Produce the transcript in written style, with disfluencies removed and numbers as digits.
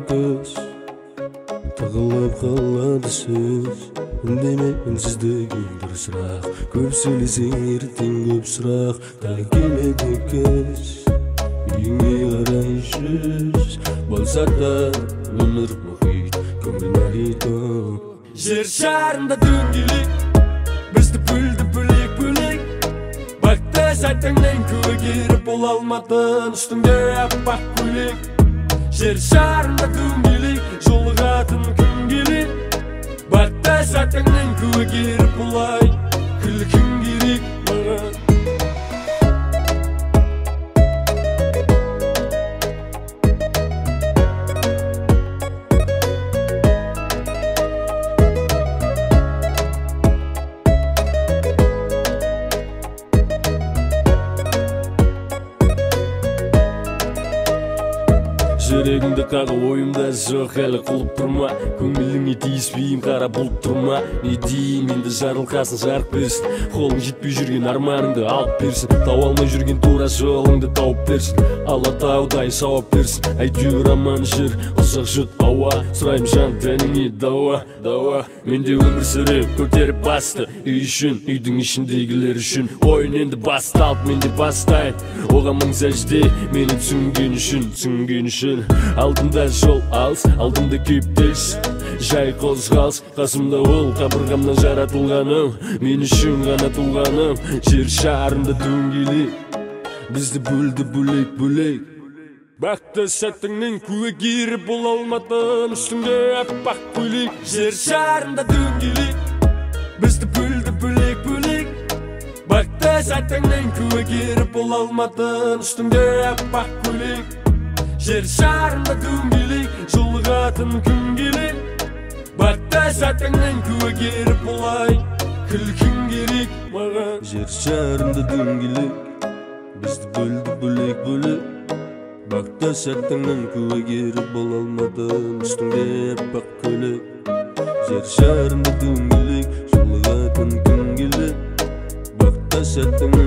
көз тығылып қалады сөз үндемей үнсіздігің бір сұрақ көп сөйлесең ертең көп сұрақ тағы келеді кеш үйіңе қарай жүз болса да өмір мұхит көңіл мұхит жер шарында дөңгелек бізді бөлді бөлек бақта сәтіңнен көгеріп бола алмадың үстіңде аппақ көйлек жер шарында дөңгелек жолығатын күн келек бақта сәтіңнен көгеріп болай күлкің керек маған жүрегіңді қағып ойымда жоқ әлі құлып тұрма көңіліңе тиіспеймін қара бұлт тұрма не дейін енді жарылқасын жарық берсін қолың жетпей жүрген арманыңды алып берсін тауа алмай жүрген тура жолыңды тауып берсін алатаудай сауап берсін әйтеуір аман жүр ұзақ жұт ауа сұраймын жан тәніңе дауа менде өмір сүріп көтеріп басты үй үшін үйдің ішіндегілер үшін ойын енді басталды менде бастайын оған мың сәжде мені түсінген үшін алдымда жол алыс алдымда кептеліс жай қозғалыс қасымда ол қабырғамнан жаратылғаным мен үшін ғана туғаным жер шарында дөңгелек бізді бөлді бөлек бақта сәтіңнен көгеріп бола алмадың үстіңде аппақ көйлек жер шарында дөңгелек бізді бөлді бөлек бақта сәтіңнен көгеріп бола алмадың үстіңде аппақ көйлек жер шарында дөңгелек жолығатын күн келек бақта сәтіңнен көгеріп болай күлкің керек маған жер шарында дөңгелек бізді бөлді бөлек бақта сәтіңнен көгеріп бола алмадың үстіңде аппақ көйлек жер шарында дөңгелек жолығатын күн келек бақта сәтіңнен